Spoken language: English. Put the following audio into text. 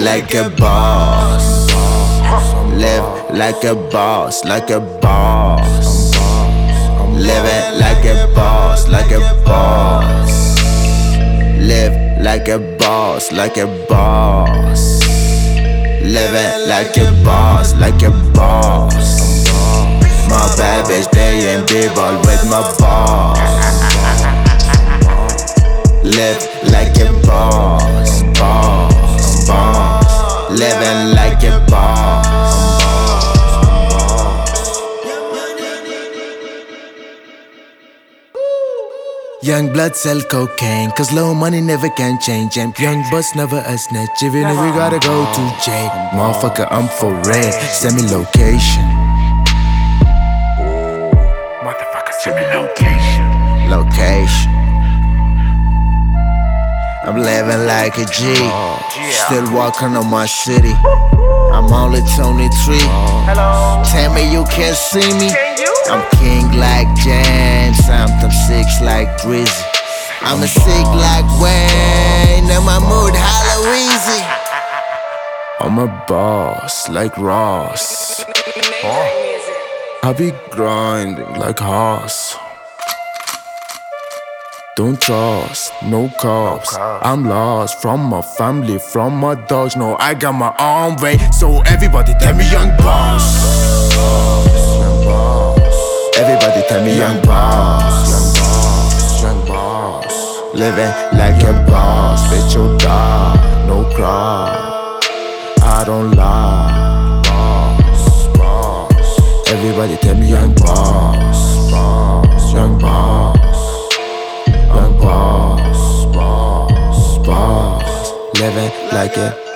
like a boss. Live like a boss, like a boss. Living like a boss, like a boss. Live like a boss, like a boss. Living like a boss, like a boss. My bad bitch, they in b-ball with my boss. Live like a boss, boss, boss. Living like a boss. Young blood sell cocaine, cause low money never can change. And young boss never a snitch, even if we gotta go to jail. Motherfucker, I'm for real, send me location. Motherfucker, send me location. Location. I'm living like a G, still walking on my city. I'm only 23. Tell me you can't see me. I'm king like James, I'm 6 like Drizzy. I'm a sick like Wayne, in my mood Halloween. I'm a boss like Ross. I be grinding like horse. Don't trust, no cops. I'm lost from my family, from my dogs. No, I got my own way, so everybody tell me young boss. Everybody tell me young boss. Young boss. Living like a boss, bitch you die, no cry. I don't lie. Boss. Everybody tell me young boss. Young boss. Young boss. Living like a